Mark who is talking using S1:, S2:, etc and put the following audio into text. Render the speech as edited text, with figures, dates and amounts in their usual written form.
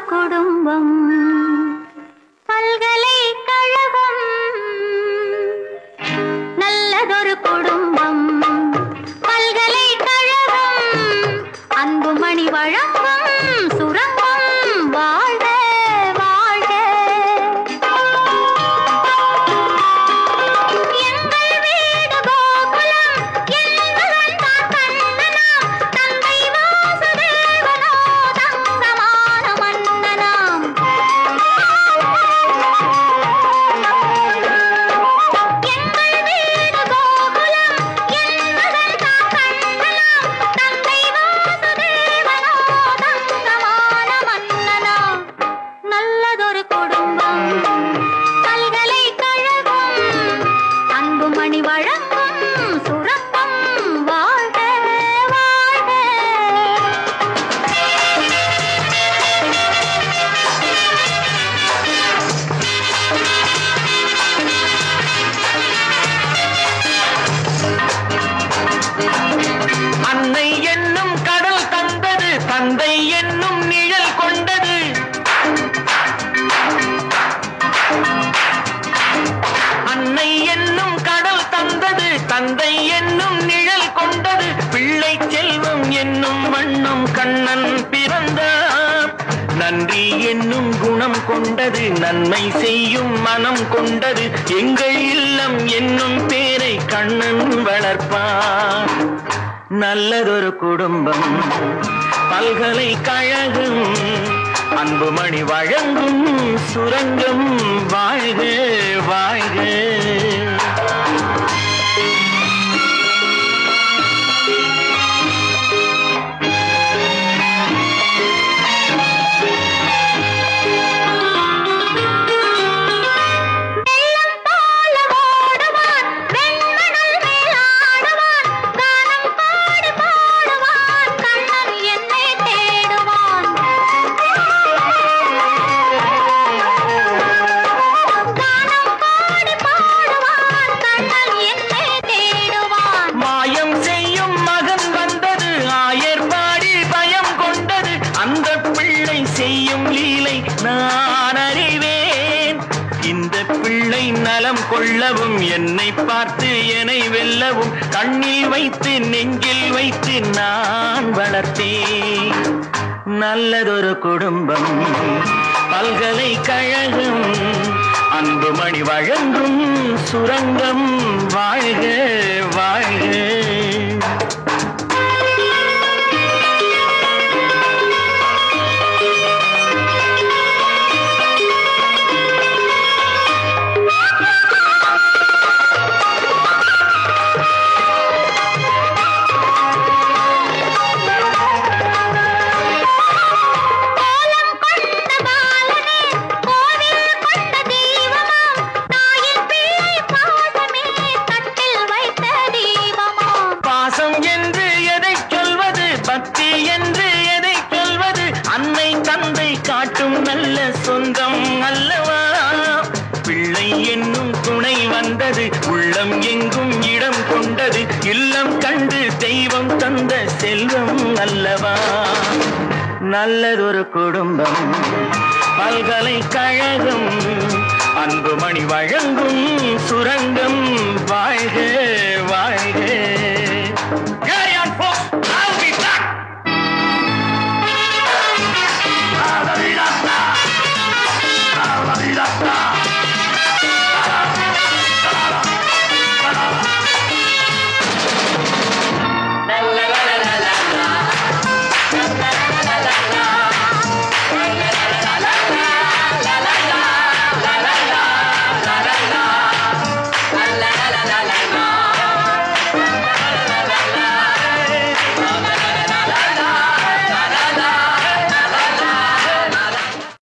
S1: குடும்பம் பல்கலைக்கழகம் நல்லதொரு குடும்பம் பல்கலைக்கழகம் அன்புமணி வழங்கும் சுரங்கம் வாழ்க வாழ்க எங்கள் வீடு கோகுலம் என்பதன் தான் கண்ணனாம் தந்தை வாசுதேவனோ தங்கமான மன்னனாம் எங்கள் வீடு கோகுலம் என்பதன் தான் கண்ணனாம் தந்தை வாசுதேவனோ தங்கமான மன்னனாம் நல்லதொரு குடும்பம் பல்கலைக்கழகம் அன்புமணி வழங்கும் சுரங்கம் வாழ்க வாழ்க
S2: அன்னை என்னும் கடல் தந்தது தந்தை என்னும் நிழல் கொண்டது அன்னை என்னும் கடல் தந்தது தந்தை என்னும் நிழல் கொண்டது பிள்ளை செல்வம் என்னும் வண்ணம் கண்ணன் பிறந்தார் நன்றி என்னும் குணம் கொண்டது நன்மை செய்யும் மனம் கொண்டது எங்கள் இல்லம் என்னும் பேரை கண்ணன் வளர்ப்பார் நல்லதொரு குடும்பம் பல்கலைக்கழகம் அன்புமணி வழங்கும் சுரங்கம் வாழ்க வாழ்க
S1: வெள்ளம் போல ஓடுவான் வெண்மணல் மேல் ஆடுவான் கானம் பாடி பாடுவான் கண்ணன் என்னை தேடுவான் கானம் பாடி பாடுவான் கண்ணன் என்னை தேடுவான்
S2: மாயம் செய்யும் மகன் வந்தது ஆயர் பாடி பயம் கொண்டது அந்த பிள்ளை செய்யும் லீலை நான் அறிவேன் இந்த பிள்ளை நலம் கொள்ளவும் என்னை பார்த்து என்னை வெல்லவும் கண்ணில் வைத்து நெஞ்சில் வைத்து நான் வளர்த்தேன் நல்லதொரு குடும்பம் பல்கலைக்கழகம் அன்புமணி வழங்கும் சுரங்கம் வாழ்க வாழ்க
S1: கோலம் கொண்ட பாலனே கோவில் கொண்ட தெய்வமாம் தாயின் பிள்ளை பாசமே தட்டில் வைத்த தீபமாம்
S2: பாசம் என்று எதை சொல்வது பக்தி என்று எதை சொல்வது அன்னை தந்தை காட்டும் நல்ல சொந்தம் அல்லவா பிள்ளை என்னும் துணை வந்தது உள்ளம் எங்கும் இடம் கொண்டது இல்லம் கண்டு தெய்வம் தந்த செல்வம் அல்லவா நல்லதொரு குடும்பம் பல்கலைக்கழகம் அன்புமணி வழங்கும் சுரங்கம் வாழ்க வாழ்க